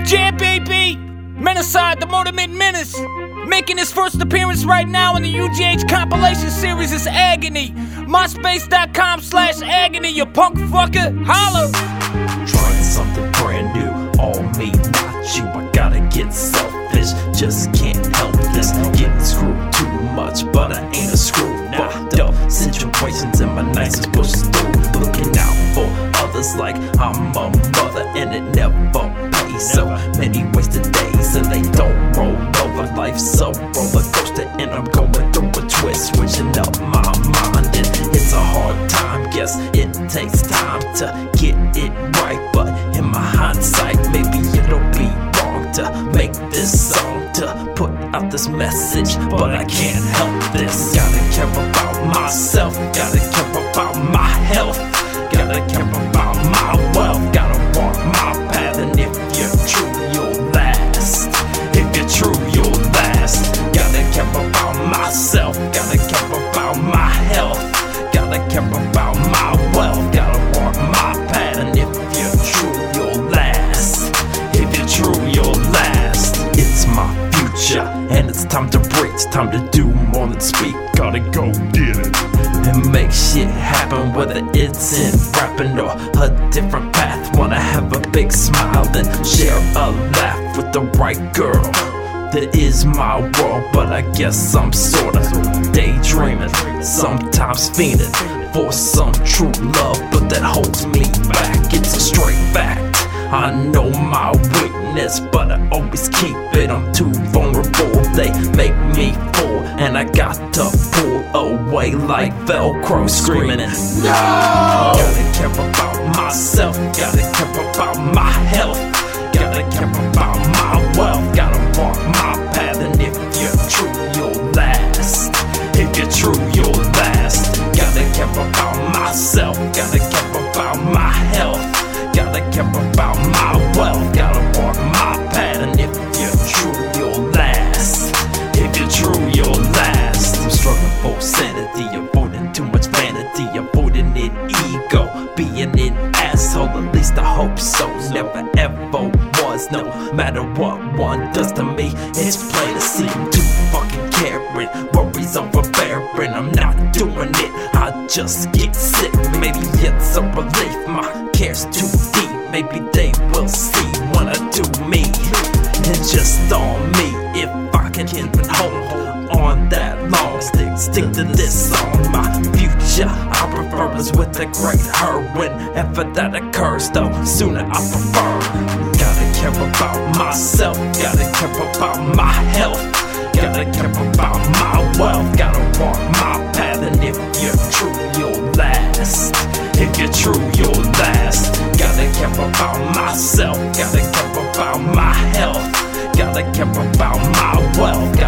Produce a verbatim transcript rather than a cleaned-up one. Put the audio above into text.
Yeah, baby! Menacide, the Motorman Menace, making his first appearance right now in the U G H compilation series is Agony. MySpace.com slash agony, you punk fucker. Holla! Trying something brand new, all me, not you. I gotta get selfish, just can't help this. Getting screwed too much, but I ain't a screw. Fucked up situations in my nicest pushes through. Looking out for others like I'm a mother, and it never pays. So many wasted days, and they don't roll over. Life's a roller coaster, and I'm going through a twist, switching up my mind. And it's a hard time, guess it takes time to get it right. But in my hindsight, maybe it'll be wrong to make this song, to put out this message, but I can't help this. Gotta care about myself, gotta care about my health, gotta care about my wealth, gotta walk my path. And if you're true, you'll last. If you're true, you'll last. Gotta care about myself, gotta care about my health, gotta care about my wealth, gotta walk my path. And if you're true, you'll last. If you're true, you'll last. It's my future, and it's time to break. It's time to do more than speak. Gotta go get it and make shit happen, whether it's in rapping or a different path. Wanna have a big smile, then share a laugh with the right girl. That is my world, but I guess I'm sorta daydreaming, sometimes fiending for some true love, but that holds me back. It's a straight fact, I know my weakness, but I always keep it. I'm too vulnerable, they make me fall, and I got to pull away like Velcro, screaming no. Gotta care about myself, gotta care about my health, gotta care about my wealth, gotta walk my path. And if you're true, you'll last. If you're true, you'll last. Gotta care about myself, gotta care about my health, gotta care about my wealth, gotta walk my path. And if you're true, you'll last. If you're true, you'll last. I'm struggling for sanity, avoiding too much vanity, avoiding an ego, being an asshole. At least I hope so. Never ever was, no matter what one does to me. It's plain to see I'm too fucking caring, worries overbearing. I'm not doing it, I just get sick. Maybe it's a relief, my care's too deep. Maybe they will see when I do me, and just on me. If I can keep it hold on that long, stick, stick to this song. My future, I prefer is with the great her. Whenever that occurs, though, sooner I prefer. Gotta care about myself, gotta care about my health, gotta care about my wealth, gotta walk my path. And if you're true, you'll last. If you're true, you'll last. Gotta care about myself, gotta care about my health, gotta care about my wealth,